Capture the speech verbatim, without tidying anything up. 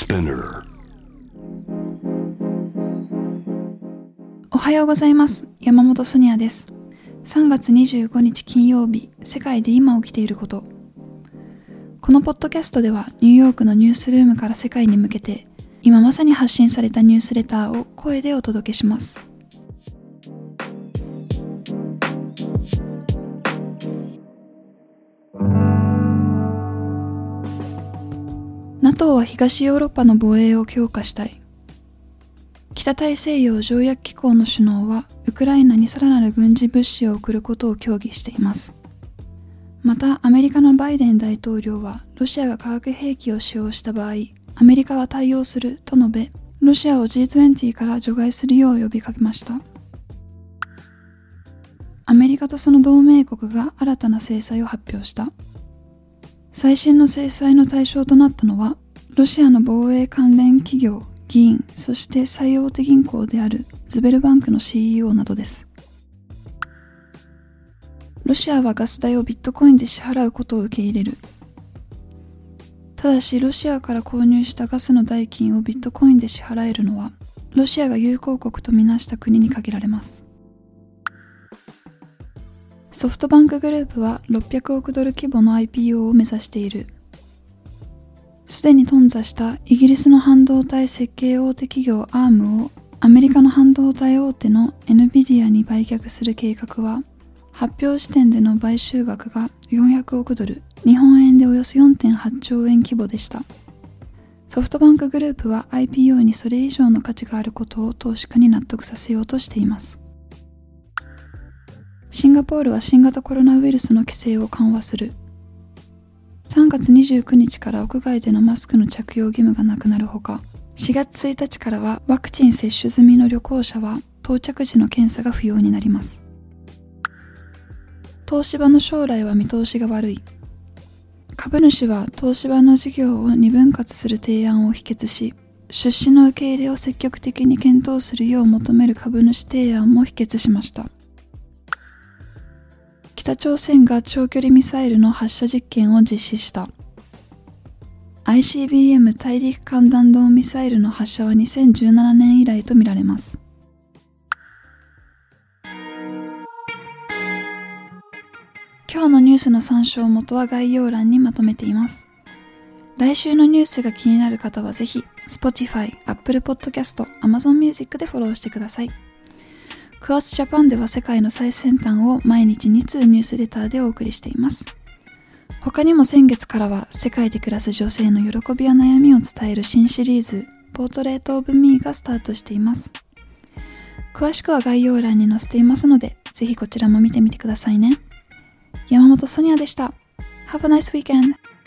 Spinner。 おはようございます。山本ソニアです。さんがつにじゅうごにち金曜日、世界で今起きていること。このポッドキャストではニューヨークのニュースルームから世界に向けて今まさに発信されたニュースレターを声でお届けします。NATO は東ヨーロッパの防衛を強化したい。北大西洋条約機構の首脳はウクライナにさらなる軍事物資を送ることを協議しています。またアメリカのバイデン大統領はロシアが化学兵器を使用した場合、アメリカは対応すると述べ、ロシアを ジートゥエンティー から除外するよう呼びかけました。アメリカとその同盟国が新たな制裁を発表した。最新の制裁の対象となったのは、ロシアの防衛関連企業、議員、そして最大手銀行であるズベルバンクの シーイーオー などです。ロシアはガス代をビットコインで支払うことを受け入れる。ただし、ロシアから購入したガスの代金をビットコインで支払えるのは、ロシアが友好国とみなした国に限られます。ソフトバンクグループはろっぴゃくおくドル規模の アイピーオー を目指している。すでに頓挫したイギリスの半導体設計大手企業 アーム をアメリカの半導体大手の エヌビディアに売却する計画は、発表時点での買収額がよんひゃくおくドル、日本円でおよそ よんてんはちちょうえん規模でした。ソフトバンクグループは アイピーオー にそれ以上の価値があることを投資家に納得させようとしています。シンガポールは新型コロナウイルスの規制を緩和する。さんがつにじゅうくにちから屋外でのマスクの着用義務がなくなるほか、しがつついたちからはワクチン接種済みの旅行者は到着時の検査が不要になります。東芝の将来は見通しが悪い。株主は東芝の事業を二分割する提案を否決し、出資の受け入れを積極的に検討するよう求める株主提案も否決しました。北朝鮮が長距離ミサイルの発射実験を実施した。アイシービーエム 大陸間弾道ミサイルの発射はにせんじゅうななねん以来とみられます。今日のニュースの参照元は概要欄にまとめています。来週のニュースが気になる方はぜひ Spotify、Apple Podcast、Amazon Music でフォローしてください。クワスジャパンでは世界の最先端を毎日につうニュースレターでお送りしています。他にも先月からは世界で暮らす女性の喜びや悩みを伝える新シリーズポートレートオブミーがスタートしています。詳しくは概要欄に載せていますので、ぜひこちらも見てみてくださいね。山本ソニアでした。Have a nice weekend!